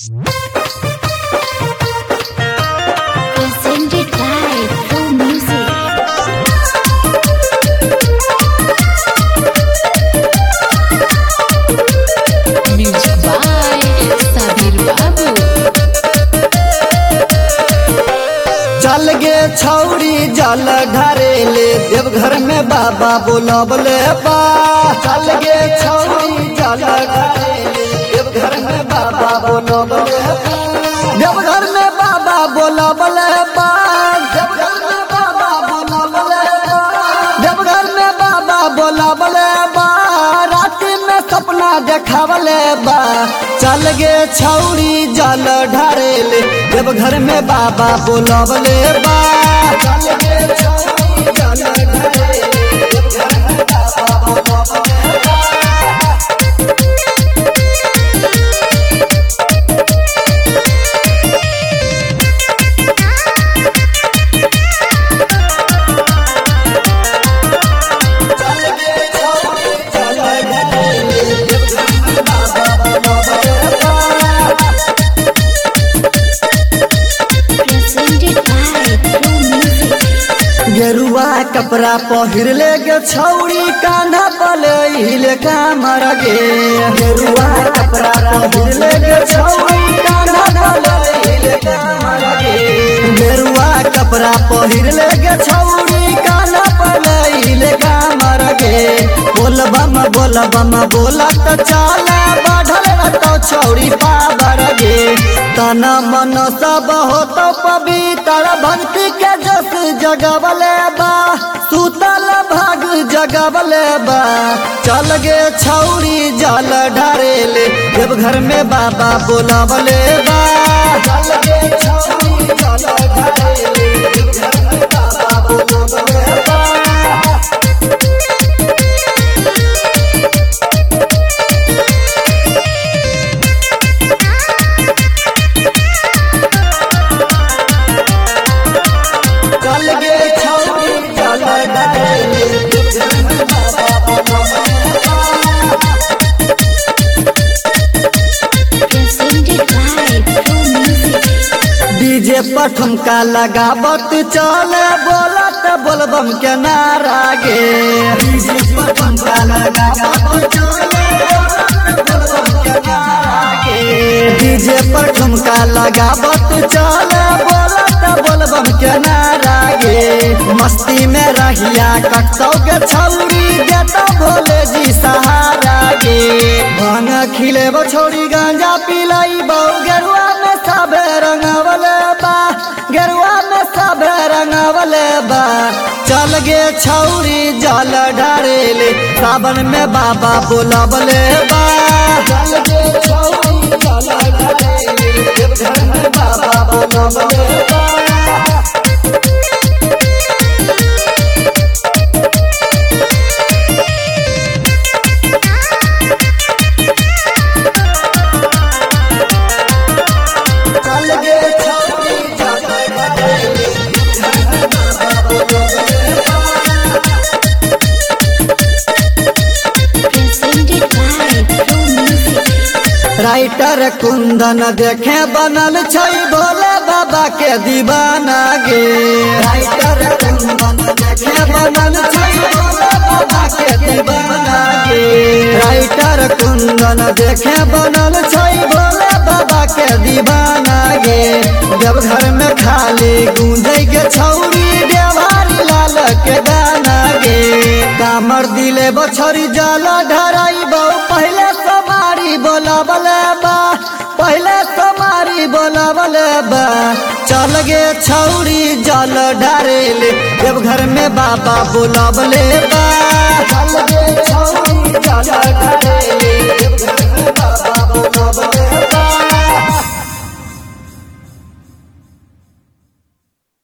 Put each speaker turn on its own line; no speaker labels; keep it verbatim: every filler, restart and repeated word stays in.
Presented by Pro Music. Music by Sabir Babu.
चल गे छौरी जल ढारेले देवघर में बाबा बोलबले बा। चल गे छौरी जल ढारेले देवघर में बाबा बोलबले बा। देवघर में बाबा बोलबले बा। देवघर में बाबा बोलबले बा। देवघर में बाबा बोलबले बा। रात में सपना देखावले बा। चल गे छौरी जल ढारेले देवघर में बाबा बोलबले बा। चल गे छौरी जल ढारेले देवघर में बाबा बोलबले बा। चल गे छौरी जल ढारेले देवघर में बाबा बोलबले बा।
Presented by Pro Music.
गेरुआ कपड़ा पहिर ले गे छौरी कान्हा पले हिले कामर गे। गेरुआ कपड़ा पहिर ले गे छौरी कान्हा पले हिले कामर गे। गेरुआ कपड़ा पहिर ले गे छौरी कान्हा पले हिले कामर गे। बोल बम बोल बम बोलत चाला बढ़ल तो छौरी पावर गे। तना मन सब हो तो पवित्र भक्ति के जस जगवले बा। सुतल भाग जगवले बा। चल गे छौरी जल ढारेले देवघर में बाबा बोलबले बा। चल गे छौरी जल ढारेले देवघर में बाबा बोलबले बा। चल गे छौरी जल ढारेले देवघर में बाबा बोलबले बा।
Presented by Pro Music.
DJ पर ठुमका लगावत चल बोलत बोलबम के नारा गे। डीजे पर ठुमका लगावत चल बोलत बोलबम के नारा गे। डीजे पर ठुमका लगावत चल बोलत बोलबम के नारा गे। मस्ती में रहिया कटौ के छौरी देता भोले जी सहारा गे। भांग खिले छौरी गांजा पिलाई बहु गेरुआ में सबे रंगवले बा। गेरुआ में सबे रंगवले बा। चल गे छौरी जल ढारेले सावन में बाबा बोलबले बा। चल गे छौरी जल ढारेले देवघर में बाबा बोलबले बा। चल गे छौरी जल ढारेले देवघर में बाबा बोलबले बा।
Presented by Pro Music.
Writer Kundan देखे बनल छै भोले बाबा के दीवाना गे। राइटर कुंदन देखे बनल छै भोले बाबा के दीवाना गे। राइटर कुंदन देखे बनल छै भोले बाबा के दीवाना गे। जब घर में खाली गूंजे गे छौरी देवारी लाल के गाना गे। कामर दिले बछरी जल ढराई बहु पहले समारी बोलबले बा। पहले समारी बोलबले बा। चल गे छौरी जल ढारेले देवघर में बाबा बोलबले बा। चल गे